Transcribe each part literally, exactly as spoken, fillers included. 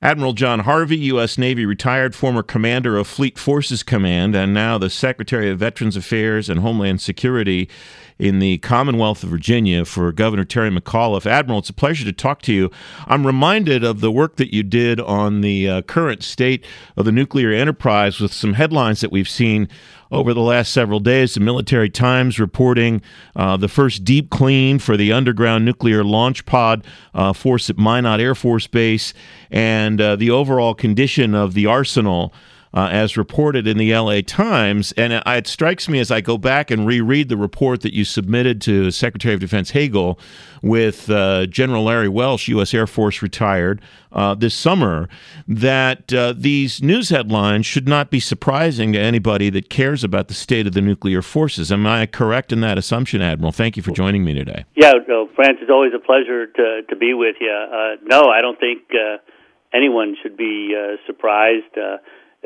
Admiral John Harvey, U S. Navy retired, former commander of Fleet Forces Command, and now the Secretary of Veterans Affairs and Homeland Security in the Commonwealth of Virginia for Governor Terry McAuliffe. Admiral, it's a pleasure to talk to you. I'm reminded of the work that you did on the uh, current state of the nuclear enterprise with some headlines that we've seen over the last several days. The Military Times reporting uh, the first deep clean for the underground nuclear launch pod uh, force at Minot Air Force Base, and uh, the overall condition of the arsenal Uh, as reported in the L A Times. And it, it strikes me as I go back and reread the report that you submitted to Secretary of Defense Hagel with uh, General Larry Welsh, U S. Air Force retired, uh, this summer, that uh, these news headlines should not be surprising to anybody that cares about the state of the nuclear forces. Am I correct in that assumption, Admiral? Thank you for joining me today. Yeah, no, France, it's always a pleasure to, to be with you. Uh, no, I don't think uh, anyone should be uh, surprised. Uh,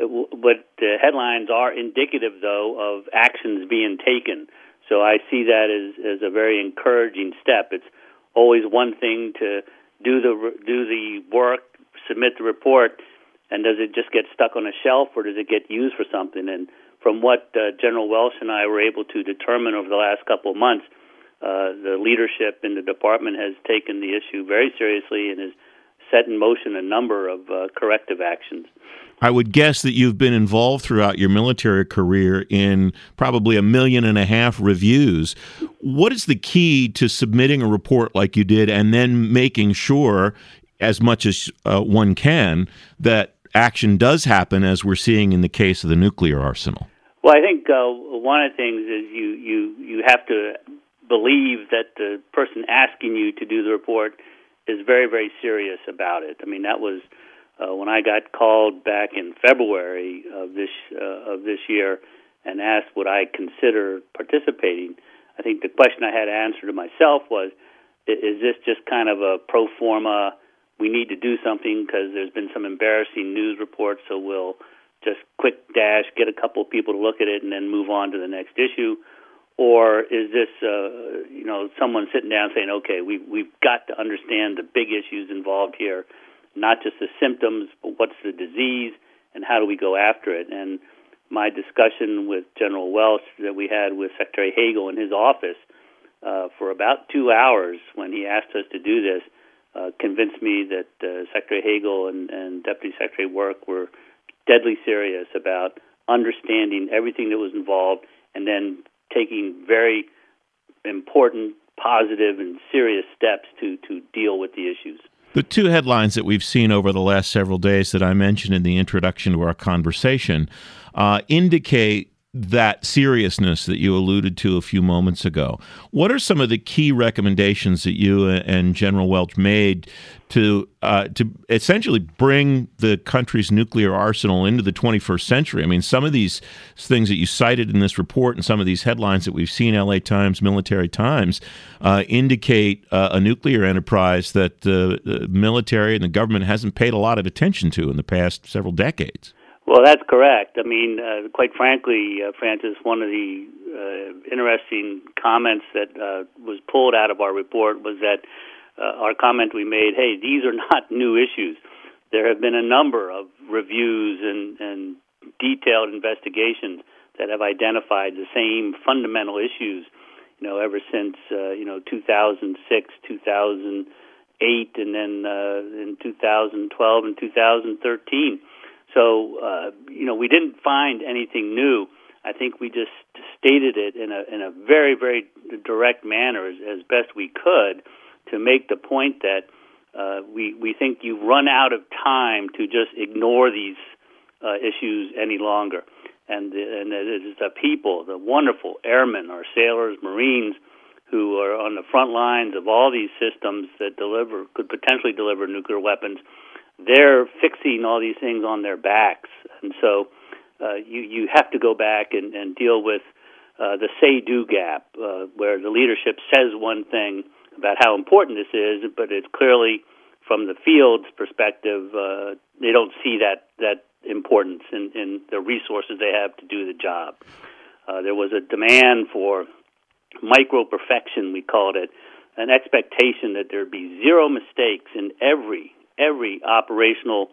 But the headlines are indicative, though, of actions being taken. So I see that as, as a very encouraging step. It's always one thing to do the do the work, submit the report, and does it just get stuck on a shelf, or does it get used for something? And from what uh, General Welsh and I were able to determine over the last couple of months, uh, the leadership in the department has taken the issue very seriously and has set in motion a number of uh, corrective actions. I would guess that you've been involved throughout your military career in probably a million and a half reviews. What is the key to submitting a report like you did and then making sure, as much as uh, one can, that action does happen, as we're seeing in the case of the nuclear arsenal? Well, I think uh, one of the things is you, you, you have to believe that the person asking you to do the report is very, very serious about it. I mean, that was Uh, when I got called back in February of this uh, of this year and asked would I consider participating, I think the question I had to answer to myself was, is this just kind of a pro forma, we need to do something because there's been some embarrassing news reports, so we'll just quick dash, get a couple of people to look at it and then move on to the next issue? Or is this, uh, you know, someone sitting down saying, okay, we, we've got to understand the big issues involved here, not just the symptoms, but what's the disease and how do we go after it? And my discussion with General Welsh that we had with Secretary Hagel in his office uh, for about two hours when he asked us to do this uh, convinced me that uh, Secretary Hagel and, and Deputy Secretary Work were deadly serious about understanding everything that was involved and then taking very important, positive, and serious steps to, to deal with the issues. The two headlines that we've seen over the last several days that I mentioned in the introduction to our conversation uh, indicate that seriousness that you alluded to a few moments ago. What are some of the key recommendations that you and General Welsh made to uh, to essentially bring the country's nuclear arsenal into the twenty-first century? I mean, some of these things that you cited in this report and some of these headlines that we've seen, L A Times, Military Times, uh, indicate uh, a nuclear enterprise that the, the military and the government hasn't paid a lot of attention to in the past several decades. Well, that's correct. I mean, uh, quite frankly, uh, Francis, one of the uh, interesting comments that uh, was pulled out of our report was that uh, our comment we made, hey, these are not new issues. There have been a number of reviews and, and detailed investigations that have identified the same fundamental issues, you know, ever since, uh, you know, two thousand six, two thousand eight, and then uh, in two thousand twelve and two thousand thirteen. So, uh, you know, we didn't find anything new. I think we just stated it in a in a very, very direct manner as, as best we could to make the point that uh, we, we think you've run out of time to just ignore these uh, issues any longer. And, the, and it is the people, the wonderful airmen, our sailors, Marines, who are on the front lines of all these systems that deliver, could potentially deliver nuclear weapons. They're fixing all these things on their backs. And so uh, you, you have to go back and, and deal with uh, the say-do gap, uh, where the leadership says one thing about how important this is, but it's clearly, from the field's perspective, uh, they don't see that, that importance in, in the resources they have to do the job. Uh, there was a demand for micro-perfection, we called it, an expectation that there'd be zero mistakes in every every operational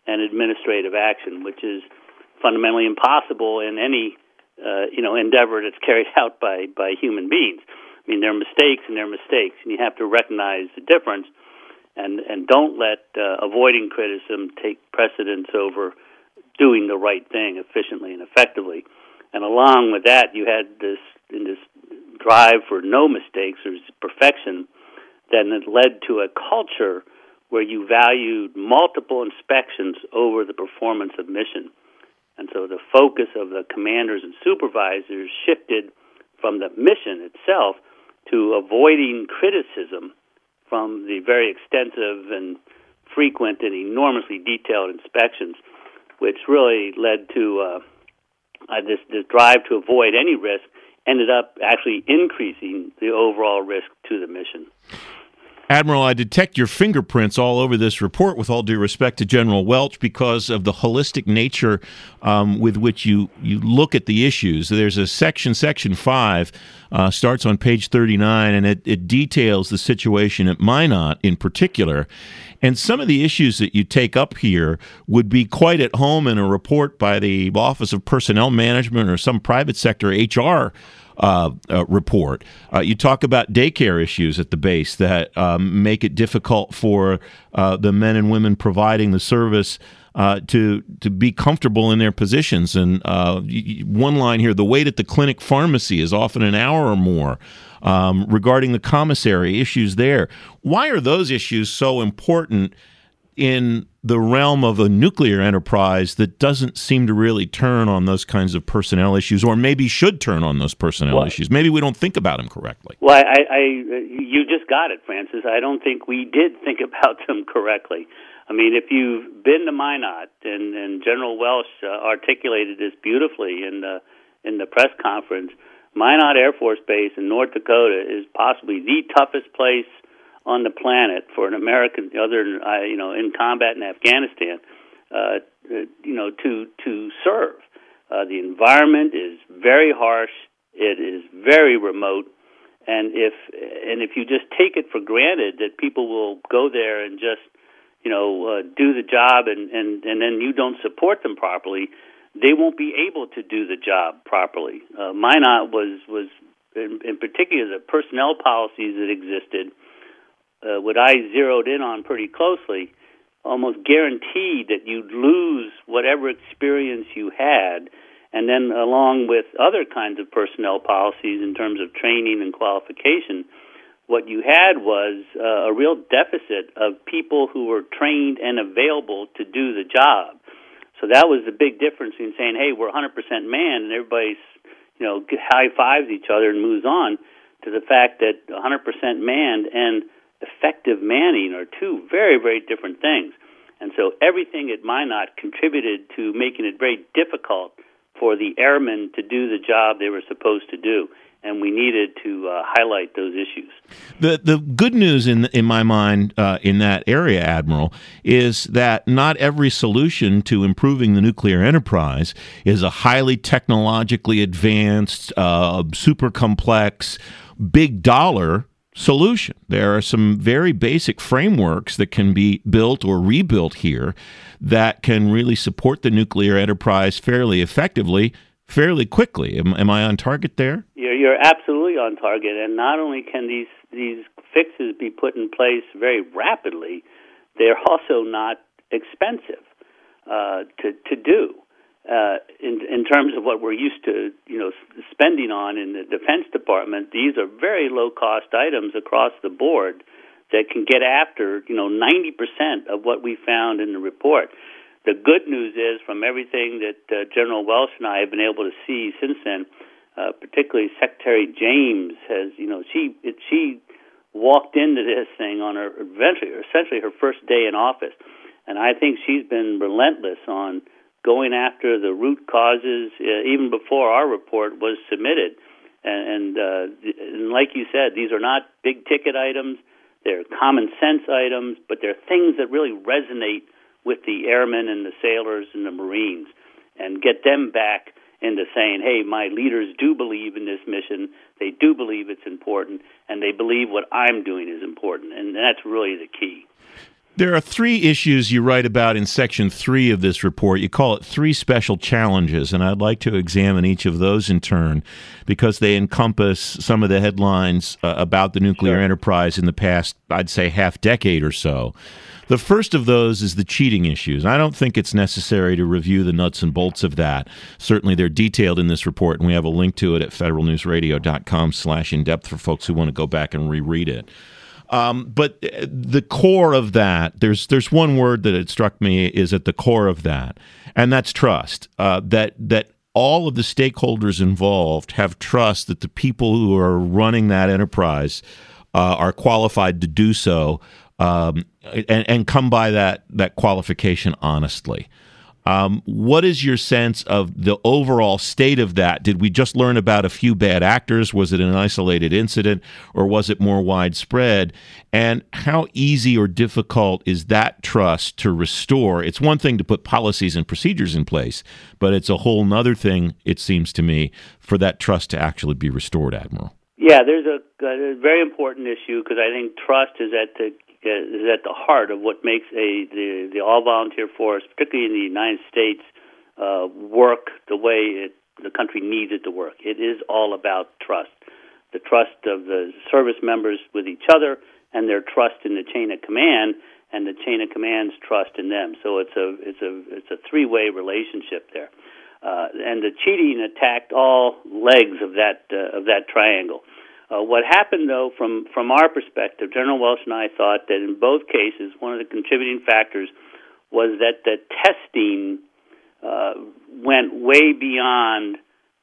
and administrative action, which is fundamentally impossible in any uh, you know endeavor that's carried out by, by human beings. I mean, there are mistakes and there are mistakes, and you have to recognize the difference, and, and don't let uh, avoiding criticism take precedence over doing the right thing efficiently and effectively. And along with that, you had this in this drive for no mistakes or perfection, then it led to a culture where you valued multiple inspections over the performance of mission. And so the focus of the commanders and supervisors shifted from the mission itself to avoiding criticism from the very extensive and frequent and enormously detailed inspections, which really led to uh, uh, this, this drive to avoid any risk, ended up actually increasing the overall risk to the mission. Admiral, I detect your fingerprints all over this report, with all due respect to General Welch, because of the holistic nature um, with which you, you look at the issues. There's a section, section five, uh, starts on page thirty-nine, and it, it details the situation at Minot in particular. And some of the issues that you take up here would be quite at home in a report by the Office of Personnel Management or some private sector H R Uh, uh, report. Uh, you talk about daycare issues at the base that um, make it difficult for uh, the men and women providing the service uh, to to be comfortable in their positions. And uh, one line here: the wait at the clinic pharmacy is often an hour or more. Um, regarding the commissary, issues there. Why are those issues so important in the realm of a nuclear enterprise that doesn't seem to really turn on those kinds of personnel issues, or maybe should turn on those personnel well, issues? Maybe we don't think about them correctly. Well, I, I, you just got it, Francis. I don't think we did think about them correctly. I mean, if you've been to Minot, and, and General Welch uh, articulated this beautifully in the, in the press conference, Minot Air Force Base in North Dakota is possibly the toughest place on the planet for an American, other than, uh, you know, in combat in Afghanistan, uh, you know, to to serve. Uh, the environment is very harsh. It is very remote, and if and if you just take it for granted that people will go there and just, you know, uh, do the job, and, and, and then you don't support them properly, they won't be able to do the job properly. Uh, Minot was was in, in particular the personnel policies that existed. Uh, what I zeroed in on pretty closely, almost guaranteed that you'd lose whatever experience you had, and then along with other kinds of personnel policies in terms of training and qualification, what you had was uh, a real deficit of people who were trained and available to do the job. So that was the big difference in saying, hey, we're one hundred percent manned, and everybody's, you know, high-fives each other and moves on, to the fact that one hundred percent manned and effective manning are two very, very different things. And so everything at Minot contributed to making it very difficult for the airmen to do the job they were supposed to do. And we needed to uh, highlight those issues. The the good news in in my mind uh, in that area, Admiral, is that not every solution to improving the nuclear enterprise is a highly technologically advanced, uh, super complex, big dollar solution. There are some very basic frameworks that can be built or rebuilt here that can really support the nuclear enterprise fairly effectively, fairly quickly. Am, am I on target there? You're, you're absolutely on target. And not only can these, these fixes be put in place very rapidly, they're also not expensive uh, to, to do. Uh, in, in terms of what we're used to, you know, spending on in the Defense Department, these are very low-cost items across the board that can get after, you know, ninety percent of what we found in the report. The good news is, from everything that uh, General Welch and I have been able to see since then, uh, particularly Secretary James has, you know, she it, she walked into this thing on her eventually, essentially her first day in office, and I think she's been relentless on going after the root causes, uh, even before our report was submitted. And, and, uh, and like you said, these are not big-ticket items. They're common-sense items, but they're things that really resonate with the airmen and the sailors and the Marines, and get them back into saying, hey, my leaders do believe in this mission, they do believe it's important, and they believe what I'm doing is important. And that's really the key. There are three issues you write about in section three of this report. You call it three special challenges, and I'd like to examine each of those in turn because they encompass some of the headlines uh, about the nuclear Sure. enterprise in the past, I'd say, half decade or so. The first of those is the cheating issues. I don't think it's necessary to review the nuts and bolts of that. Certainly they're detailed in this report, and we have a link to it at federalnewsradio.com slash in-depth for folks who want to go back and reread it. Um, but the core of that, there's there's one word that it struck me is at the core of that, and that's trust. Uh, that that all of the stakeholders involved have trust that the people who are running that enterprise uh, are qualified to do so, um, and, and come by that that qualification honestly. Um, what is your sense of the overall state of that? Did we just learn about a few bad actors? Was it an isolated incident, or was it more widespread? And how easy or difficult is that trust to restore? It's one thing to put policies and procedures in place, but it's a whole nother thing, it seems to me, for that trust to actually be restored, Admiral. Yeah, there's a, a very important issue because I think trust is at the is at the heart of what makes a the, the all-volunteer force, particularly in the United States, uh, work the way it, the country needs it to work. It is all about trust, the trust of the service members with each other and their trust in the chain of command and the chain of command's trust in them. So it's a it's a it's a three-way relationship there. Uh, and the cheating attacked all legs of that uh, of that triangle. Uh, what happened, though, from, from our perspective, General Welsh and I thought that in both cases, one of the contributing factors was that the testing uh, went way beyond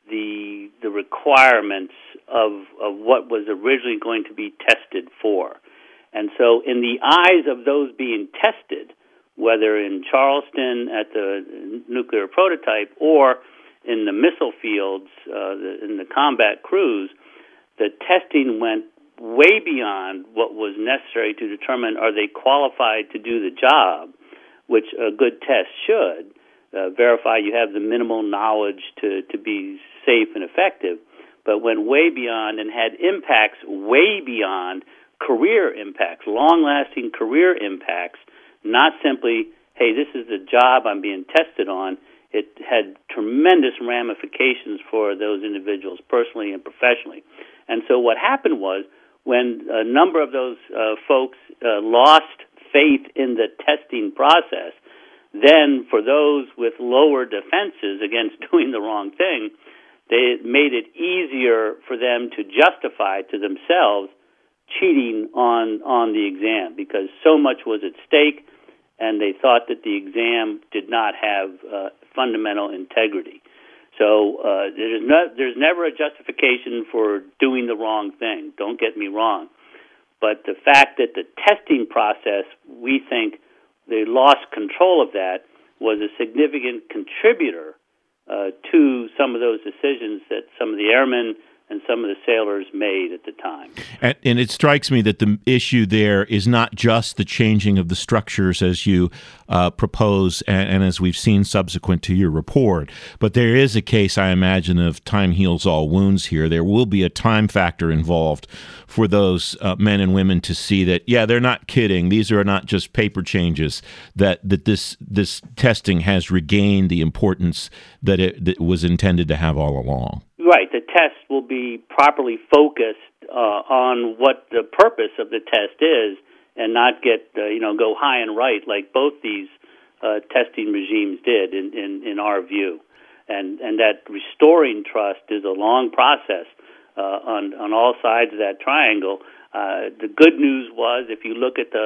the the requirements of of what was originally going to be tested for. And so in the eyes of those being tested, whether in Charleston at the nuclear prototype or in the missile fields, uh, the, in the combat crews, the testing went way beyond what was necessary to determine are they qualified to do the job, which a good test should, uh, verify you have the minimal knowledge to, to be safe and effective, but went way beyond and had impacts way beyond career impacts, long-lasting career impacts, not simply, hey, this is the job I'm being tested on. It had tremendous ramifications for those individuals personally and professionally. And so what happened was when a number of those uh, folks uh, lost faith in the testing process, then for those with lower defenses against doing the wrong thing, they made it easier for them to justify to themselves cheating on, on the exam because so much was at stake and they thought that the exam did not have uh, fundamental integrity. So uh, there's, no, there's never a justification for doing the wrong thing. Don't get me wrong. But the fact that the testing process, we think they lost control of that, was a significant contributor uh, to some of those decisions that some of the airmen and some of the sailors made at the time. And, and it strikes me that the issue there is not just the changing of the structures as you uh, propose and, and as we've seen subsequent to your report, but there is a case, I imagine, of time heals all wounds here. There will be a time factor involved for those uh, men and women to see that, yeah, they're not kidding. These are not just paper changes, that, that this this testing has regained the importance that it, that it was intended to have all along. Right. The test will be properly focused uh, on what the purpose of the test is and not get, uh, you know, go high and right like both these uh, testing regimes did in, in, in our view. And, and that restoring trust is a long process uh, on, on all sides of that triangle. Uh, the good news was if you look at the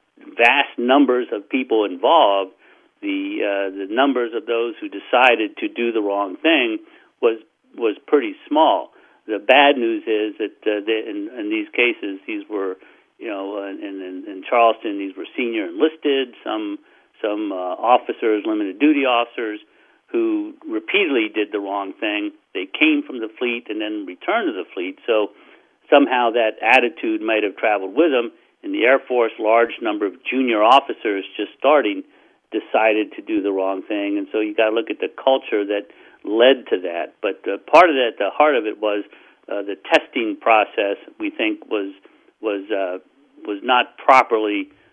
vast numbers of people involved, the, uh, the numbers of those who decided to do the wrong thing was was pretty small. The bad news is that uh, they, in, in these cases, these were, you know, in, in, in Charleston, these were senior enlisted, some some uh, officers, limited duty officers, who repeatedly did the wrong thing. They came from the fleet and then returned to the fleet, so somehow that attitude might have traveled with them. In the Air Force, large number of junior officers just starting decided to do the wrong thing, and so you got to look at the culture that led to that. But uh, part of that, the heart of it was uh, the testing process. We think was was uh, was not properly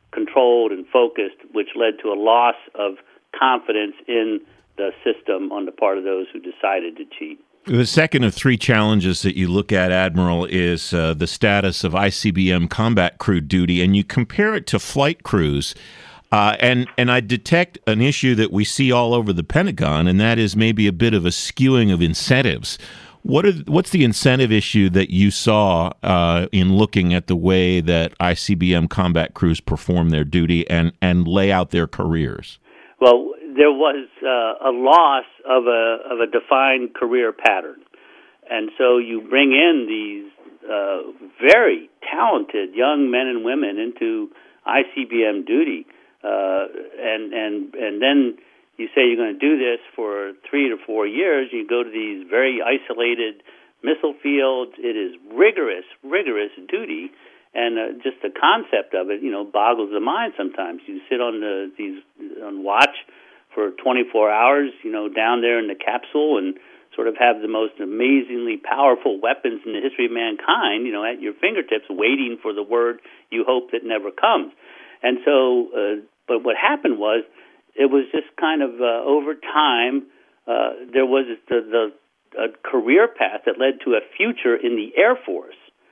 controlled and focused, which led to a loss of confidence in the system on the part of those who decided to cheat. The second of three challenges that you look at, Admiral, is uh, the status of I C B M combat crew duty, and you compare it to flight crews. Uh, and, and I detect an issue that we see all over the Pentagon, and that is maybe a bit of a skewing of incentives. What are what's the incentive issue that you saw uh, in looking at the way that I C B M combat crews perform their duty and, and lay out their careers? Well, there was uh, a loss of a of a defined career pattern, and so you bring in these uh, very talented young men and women into I C B M duty, uh, and and and then you say you're going to do this for three to four years. You go to these very isolated missile fields. It is rigorous, rigorous duty. And uh, just the concept of it, you know, boggles the mind sometimes. You sit on the, these on watch for twenty-four hours, you know, down there in the capsule and sort of have the most amazingly powerful weapons in the history of mankind, you know, at your fingertips, waiting for the word you hope that never comes. And so, uh, but what happened was, it was just kind of uh, over time, uh, there was the, the a career path that led to a future in the Air Force.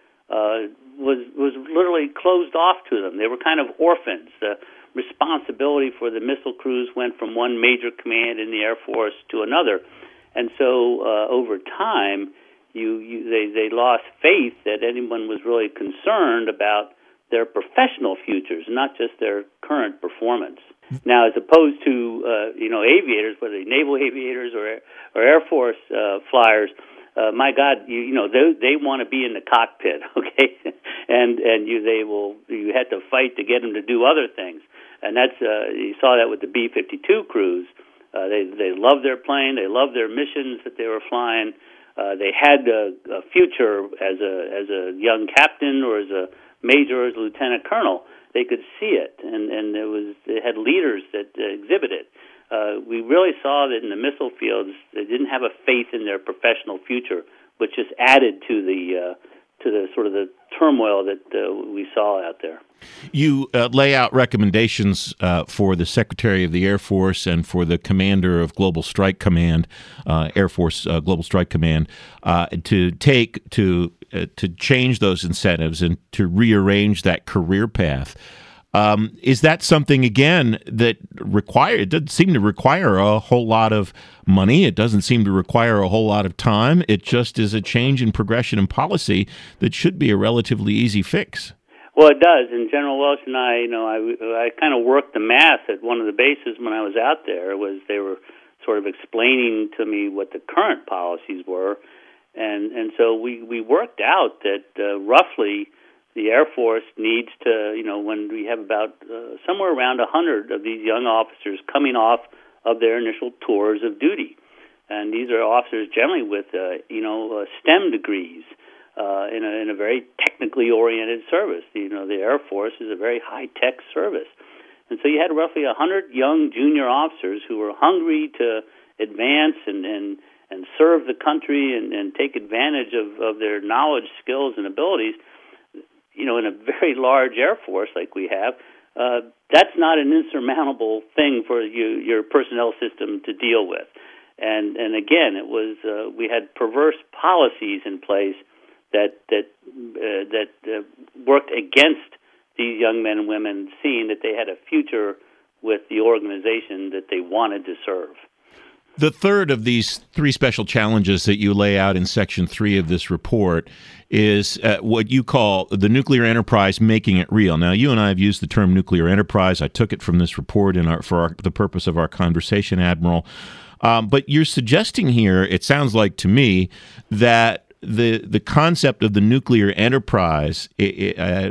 Uh, was was literally closed off to them. They were kind of orphans. The responsibility for the missile crews went from one major command in the Air Force to another, and so uh, over time, you, you they they lost faith that anyone was really concerned about their professional futures, not just their current performance. Now, as opposed to uh, you know aviators, whether they're naval aviators or or Air Force uh, flyers. Uh, my God, you, you know they they want to be in the cockpit, okay, and and you they will you had to fight to get them to do other things, and that's uh, you saw that with the B fifty-two crews. Uh, they they loved their plane, they loved their missions that they were flying. Uh, they had a, a future as a as a young captain or as a major or as a lieutenant colonel. They could see it, and and it was they had leaders that uh, exhibited. Uh, we really saw that in the missile fields, they didn't have a faith in their professional future, which just added to the uh, to the sort of the turmoil that uh, we saw out there. You uh, lay out recommendations uh, for the Secretary of the Air Force and for the Commander of Global Strike Command, uh, Air Force uh, Global Strike Command, uh, to take to uh, to change those incentives and to rearrange that career path. Um, is that something, again, that require? It doesn't seem to require a whole lot of money. It doesn't seem to require a whole lot of time. It just is a change in progression and policy that should be a relatively easy fix. Well, it does. And General Welch and I, you know, I, I kind of worked the math at one of the bases when I was out there. Was they were sort of explaining to me what the current policies were, and and so we, we worked out that uh, roughly the Air Force needs to, you know, when we have about uh, somewhere around one hundred of these young officers coming off of their initial tours of duty. And these are officers generally with, uh, you know, uh, STEM degrees uh, in, a, in a very technically oriented service. You know, the Air Force is a very high-tech service. And so you had roughly one hundred young junior officers who were hungry to advance and, and, and serve the country and, and take advantage of, of their knowledge, skills, and abilities. You know, in a very large Air Force like we have, uh, that's not an insurmountable thing for you, your personnel system to deal with. And and again, it was uh, we had perverse policies in place that that uh, that uh, worked against these young men and women, seeing that they had a future with the organization that they wanted to serve. The third of these three special challenges that you lay out in Section three of this report is uh, what you call the nuclear enterprise making it real. Now, you and I have used the term nuclear enterprise. I took it from this report in our, for our, the purpose of our conversation, Admiral. Um, but you're suggesting here, it sounds like to me, that the the concept of the nuclear enterprise uh,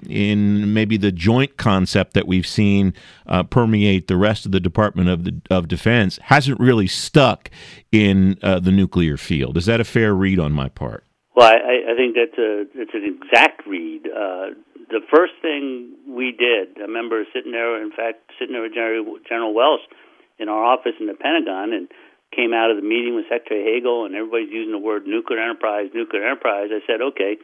in maybe the joint concept that we've seen uh, permeate the rest of the Department of the, of Defense hasn't really stuck in uh, the nuclear field. Is that a fair read on my part? Well, I, I think that's a it's an exact read. Uh, the first thing we did, I remember sitting there, in fact, sitting there with General, General Welch in our office in the Pentagon, and came out of the meeting with Secretary Hagel, and everybody's using the word nuclear enterprise, nuclear enterprise. I said, okay,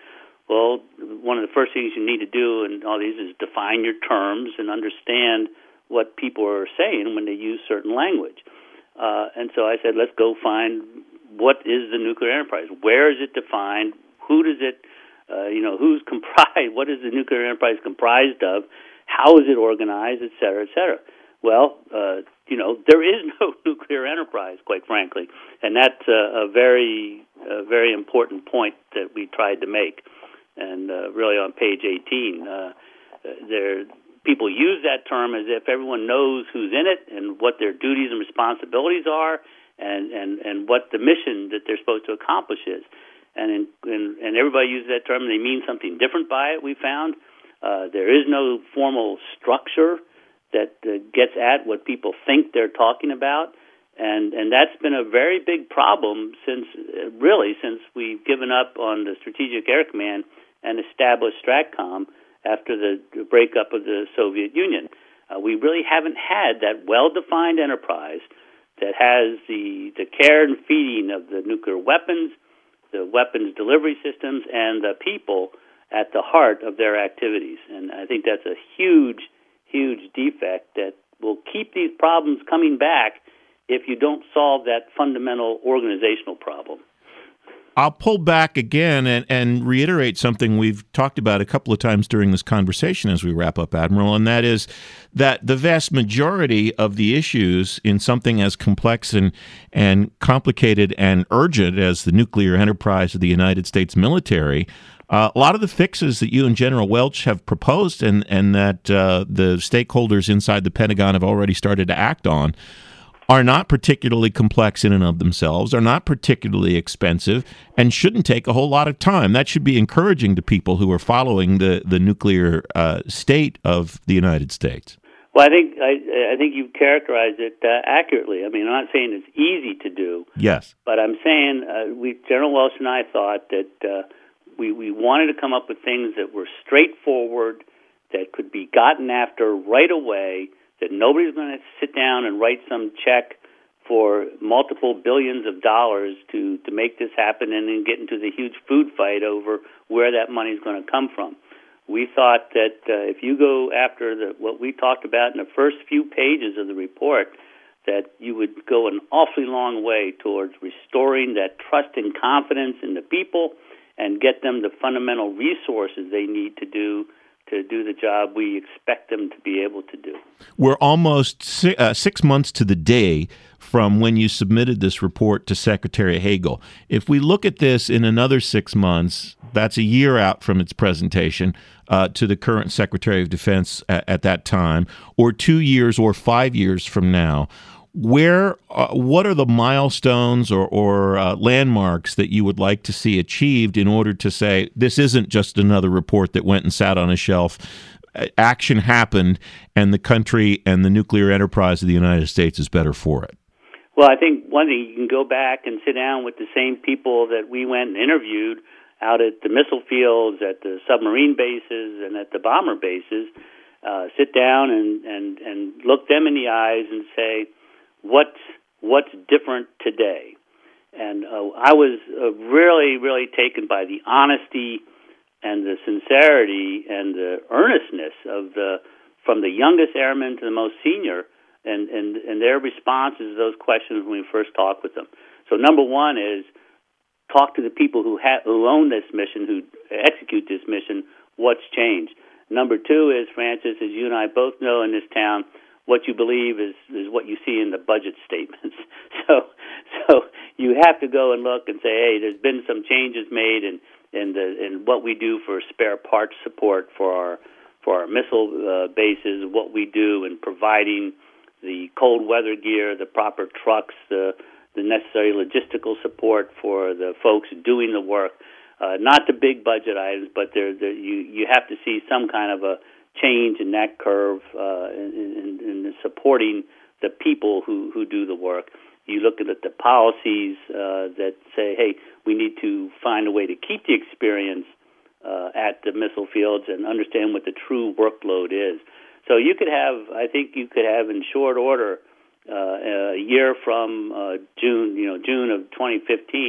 Well, one of the first things you need to do in all these is define your terms and understand what people are saying when they use certain language. Uh, and so I said, let's go find what is the nuclear enterprise. Where is it defined? Who does it, uh, you know, who's comprised? What is the nuclear enterprise comprised of? How is it organized, et cetera, et cetera? Well, uh, you know, there is no nuclear enterprise, quite frankly, and that's a, a very, a very important point that we tried to make. And uh, really, on page eighteen, uh, there people use that term as if everyone knows who's in it and what their duties and responsibilities are, and, and, and what the mission that they're supposed to accomplish is. And in, in, and everybody uses that term, and they mean something different by it. We found uh, there is no formal structure that uh, gets at what people think they're talking about, and and that's been a very big problem since uh, really since we've given up on the Strategic Air Command and established STRATCOM after the breakup of the Soviet Union. Uh, we really haven't had that well-defined enterprise that has the the care and feeding of the nuclear weapons, the weapons delivery systems, and the people at the heart of their activities. And I think that's a huge huge defect that will keep these problems coming back if you don't solve that fundamental organizational problem. I'll pull back again and, and reiterate something we've talked about a couple of times during this conversation as we wrap up, Admiral, and that is that the vast majority of the issues in something as complex and, and complicated and urgent as the nuclear enterprise of the United States military, Uh, a lot of the fixes that you and General Welch have proposed and, and that uh, the stakeholders inside the Pentagon have already started to act on are not particularly complex in and of themselves, are not particularly expensive, and shouldn't take a whole lot of time. That should be encouraging to people who are following the, the nuclear uh, state of the United States. Well, I think I, I think you characterized it uh, accurately. I mean, I'm not saying it's easy to do. Yes. But I'm saying uh, we, General Welch and I thought that uh, We, we wanted to come up with things that were straightforward, that could be gotten after right away, that nobody's going to sit down and write some check for multiple billions of dollars to, to make this happen and then get into the huge food fight over where that money is going to come from. We thought that uh, if you go after the, what we talked about in the first few pages of the report, that you would go an awfully long way towards restoring that trust and confidence in the people and get them the fundamental resources they need to do to do the job we expect them to be able to do. We're almost si- uh, six months to the day from when you submitted this report to Secretary Hagel. If we look at this in another six months, that's a year out from its presentation uh, to the current Secretary of Defense at, at that time, or two years or five years from now, Where, uh, what are the milestones or, or uh, landmarks that you would like to see achieved in order to say this isn't just another report that went and sat on a shelf? Action happened, and the country and the nuclear enterprise of the United States is better for it. Well, I think one thing, you can go back and sit down with the same people that we went and interviewed out at the missile fields, at the submarine bases, and at the bomber bases. Uh, sit down and, and, and look them in the eyes and say, What's what's different today? And uh, I was uh, really, really taken by the honesty and the sincerity and the earnestness of the from the youngest airmen to the most senior, and, and, and their responses to those questions when we first talked with them. So number one is talk to the people who ha- who own this mission, who execute this mission. What's changed? Number two is, Francis, as you and I both know in this town, what you believe is, is what you see in the budget statements. So so you have to go and look and say, hey, there's been some changes made in in, the, in what we do for spare parts support for our for our missile uh, bases, what we do in providing the cold weather gear, the proper trucks, the the necessary logistical support for the folks doing the work. Uh, not the big budget items, but there you you have to see some kind of a change in that curve uh, in, in, in supporting the people who, who do the work. You look at the policies uh, that say, hey, we need to find a way to keep the experience uh, at the missile fields and understand what the true workload is. So you could have, I think you could have in short order, uh, a year from uh, June, you know, June of twenty fifteen,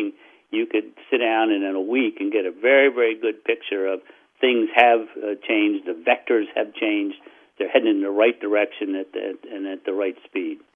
you could sit down and in a week and get a very, very good picture of things have uh, changed, the vectors have changed, they're heading in the right direction at the, and at the right speed.